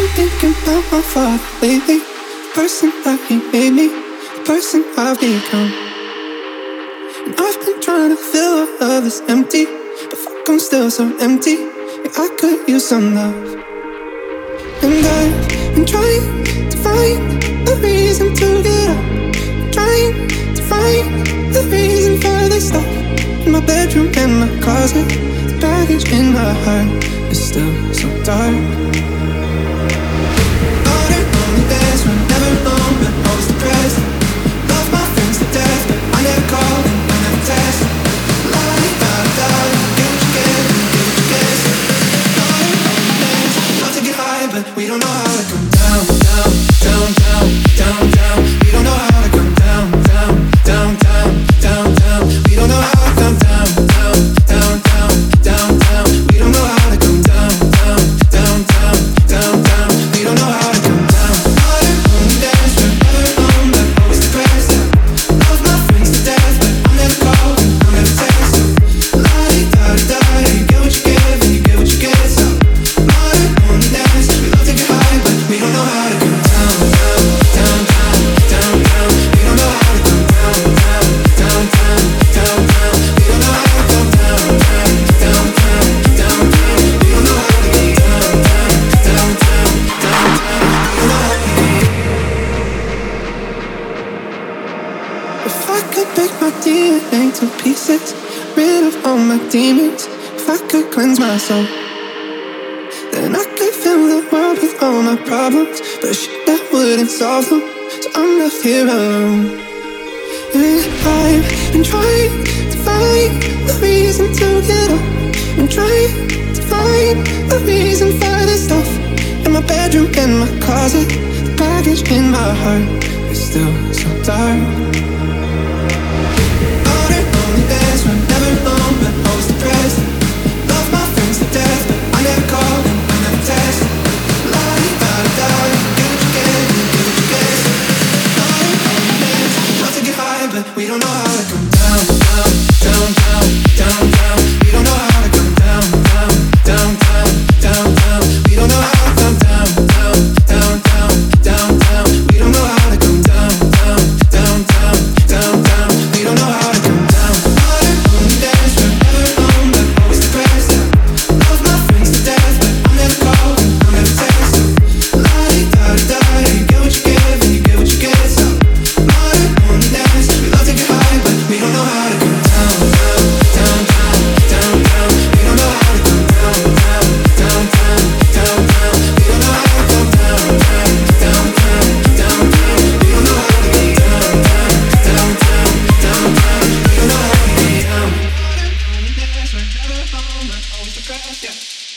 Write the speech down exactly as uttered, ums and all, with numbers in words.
thinking about my father lately, the person that he made me, the person I've become. And I've been trying to fill all of this empty, but fuck, I'm still so empty. Yeah, I could use some love. And I've been trying to find a reason to get up, trying to find the reason for this stuff. In my bedroom and my closet, the baggage in my heart is still so dark. Out and lonely days were never alone, but always depressed. Love my friends to death, but I never call and I never text. La da da da, get what you get, get what you get. Out and lonely days, love to get high, but we don't know how to come down, down, down, down, down, down. We don't know how to come down, down, down, down, down, down. We don't know how to come down, down, down, down, down, down. We don't know how to come down, down, down, down, down, down. We don't know how to come down. Out and lonely days, we're never alone, but always depressed. Love my friends to death, but I never call and I never text. La di da di da, you get what you give and you get what you get. So out and lonely days, we love to get high, but we don't know how to come down, down, down, down, down, down. We don't know how to come down, down, down, down, down, down. We don't know how to come down, down, down, down, down, down. We don't know how to come down, down, down, down, down, down. We don't know how to come. If I could break my D N A to pieces, rid of all my demons, if I could cleanse my soul, then I could fill the world with all my problems, but shit, that wouldn't solve them. So I'm left here alone. And I've been trying to find a reason to get up, and trying to find a reason for this stuff. In my bedroom, in my closet, the baggage in my heart is still so dark. Out and lonely days, we're never alone, but always depressed. Love my friends to death, but I never call and I never text. La di da di da, you get what you get, you get what you get. Out and lonely days, love to get high, but we don't know how to come down, down, down, down, down, down. We don't know how to come down, down, down, down, down, down. We don't know how to come down, down, down, down, down, down. We don't know how to come down, down, down, down, down, down. We don't know how to come down. Out and lonely days, we're never alone, but always depressed. Love my friends to death, but I never call and I never text. La di da di da, you get what you give and you get what you get. So out and lonely days, we love to get high, but we don't know how to come down, down, down, down, down, down. We don't know how to come down, down, down, down, down, down. We don't know how to come down, down, down, down, down, down. We don't know how to come down, down, down, down, down, down. We don't know how to come down. Out and lonely days, we're never alone, but always depressed, yeah.